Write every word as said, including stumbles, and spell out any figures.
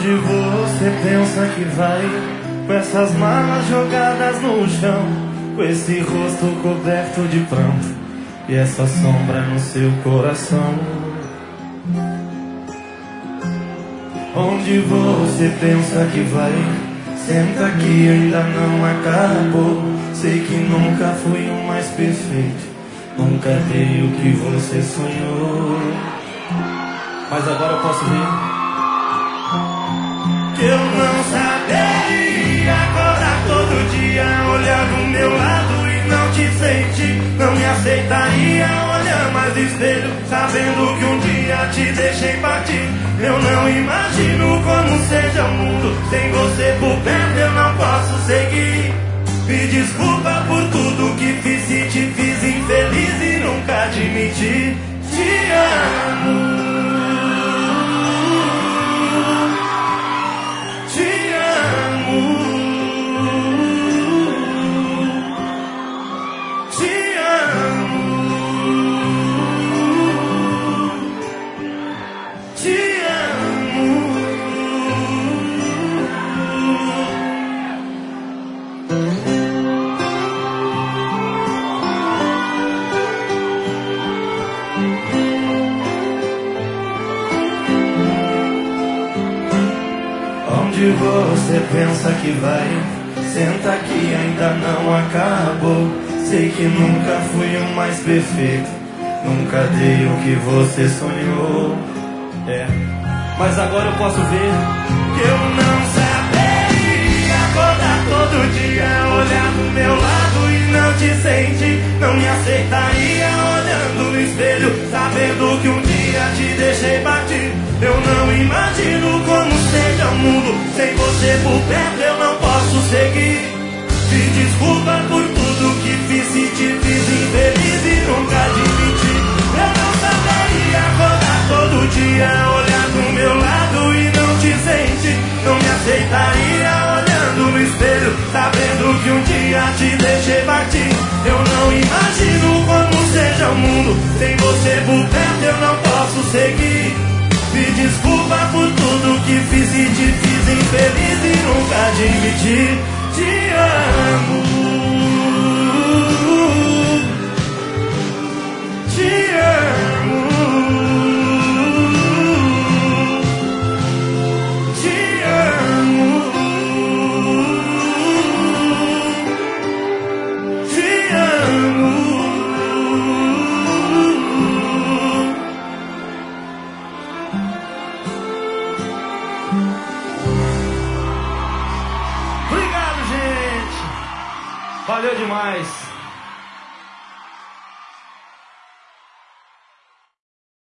Onde você pensa que vai, com essas malas jogadas no chão, com esse rosto coberto de pranto e essa sombra no seu coração? Onde você pensa que vai, senta que ainda não acabou. Sei que nunca fui o mais perfeito, nunca dei o que você sonhou. Mas agora eu posso ver que eu não saberia acordar todo dia, olhar do meu lado e não te sentir. Não me aceitaria olhar mais no espelho, sabendo que um dia te deixei partir. Eu não imagino como seja o mundo sem você por perto, eu não posso seguir. Me desculpa por tudo que fiz, se te fiz infeliz e nunca admiti. Te amo. Onde você pensa que vai, senta que ainda não acabou. Sei que nunca fui o mais perfeito, nunca dei o que você sonhou. É, mas agora eu posso ver que eu não saberia acordar todo dia, olhar do meu lado e não te sentir. Não me aceitaria olhando no espelho, sabendo que um dia te deixei partir. Eu não imagino como seja o mundo sem você por perto, eu não posso seguir. Me desculpa por tudo que fiz, se te fiz infeliz e nunca admiti. Eu não saberia acordar todo dia, olhar do meu lado e não te sentir. Não me aceitaria olhando no espelho, sabendo que um dia te deixei partir. Eu não imagino como seja o mundo sem você por perto, eu não posso seguir. Me desculpa por tudo que fiz e te fiz infeliz e nunca admiti. Te amo, te amo, te amo, te amo. Obrigado, gente. Valeu demais.